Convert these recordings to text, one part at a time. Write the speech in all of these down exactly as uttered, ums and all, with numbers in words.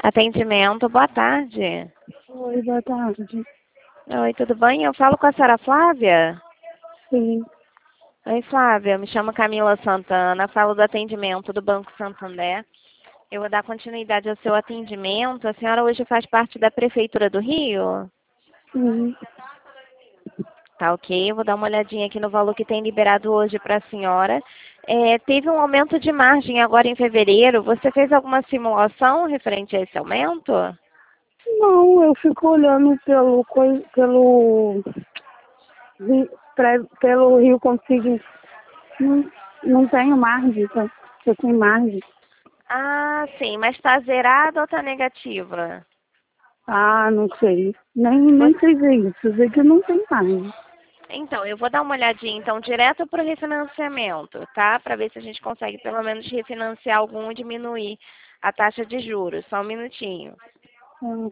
Atendimento, boa tarde. Oi, boa tarde. Oi, tudo bem? Eu falo com a senhora Flávia? Sim. Oi, Flávia, me chamo Camila Santana, falo do atendimento do Banco Santander. Eu vou dar continuidade ao seu atendimento. A senhora hoje faz parte da Prefeitura do Rio? Sim. Tá ok, eu vou dar uma olhadinha aqui no valor que tem liberado hoje para a senhora. É, teve um aumento de margem agora em fevereiro. Você fez alguma simulação referente a esse aumento? Não, eu fico olhando pelo coi- pelo ri- pre- pelo Rio Consigo. Não, não tenho margem, tá? Eu tenho margem. Ah, sim, mas está zerada ou está negativa? Ah, não sei. Nem, nem sei ver isso. Sei que não tem margem. Então, eu vou dar uma olhadinha, então, direto para o refinanciamento, tá? Para ver se a gente consegue, pelo menos, refinanciar algum e diminuir a taxa de juros. Só um minutinho. Ah,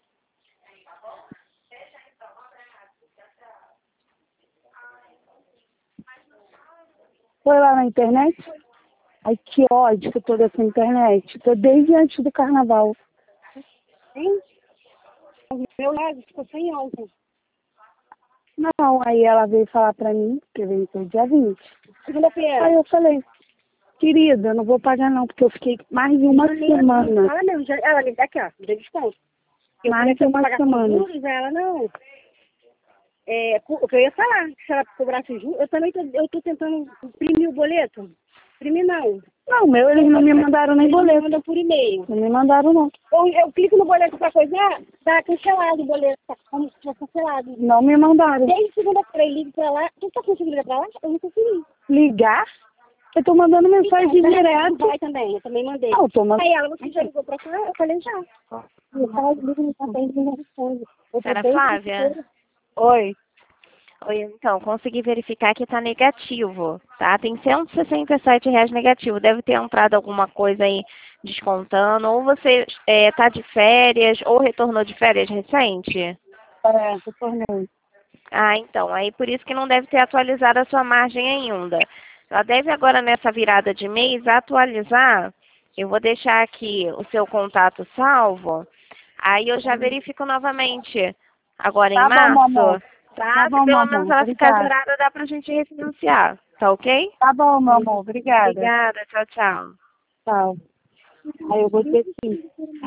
foi lá na internet? Ai, que ódio que eu tô dessa internet. Tô desde antes do carnaval. Hein? O meu lado ficou sem ontem. Não, aí ela veio falar pra mim, que venceu dia vinte. Segunda-feira. Aí eu falei, querida, eu não vou pagar não, porque eu fiquei mais de uma semana. Ela mesmo, já, ela me dá aqui, ó, me deu desconto. Eu mais de uma semana. Juros, ela não. É, o que eu ia falar, se ela cobrasse juros, eu também tô, eu tô tentando imprimir o boleto. Imprimir não. Não, meu, eles não me mandaram nem boleto. Eles me mandam por e-mail. Não me mandaram não. Eu, eu clico no boleto pra coisar, tá cancelado o boleto, tá como se fosse cancelado. Não me mandaram. Desde segunda-feira eu ligo pra lá. Tu tá conseguindo ligar pra lá? Eu não consegui. Ligar? Eu tô mandando mensagem então, direto. Vai também, eu também mandei. Ah, eu tô mandando. Aí ela, você já ligou pra cá? Eu falei já. Eu falo, ligo no papel e não responde. Senhora Flávia? Oi. Oi, então, consegui verificar que está negativo, tá? Tem cento e sessenta e sete reais negativo. Deve ter entrado alguma coisa aí descontando. Ou você está de férias, ou retornou de férias recente? É, retornei. Ah, então, aí por isso que não deve ter atualizado a sua margem ainda. Ela deve agora, nessa virada de mês, atualizar. Eu vou deixar aqui o seu contato salvo. Aí eu já verifico novamente, agora em Tá bom, março. mamãe. Tá? Tá Se bom, pelo mamãe. menos ela ficar Obrigada. zerada, dá pra gente refinanciar. Tá ok? Tá bom, meu amor. Obrigada. Obrigada. Tchau, tchau. Tchau. Aí eu vou ter que ir.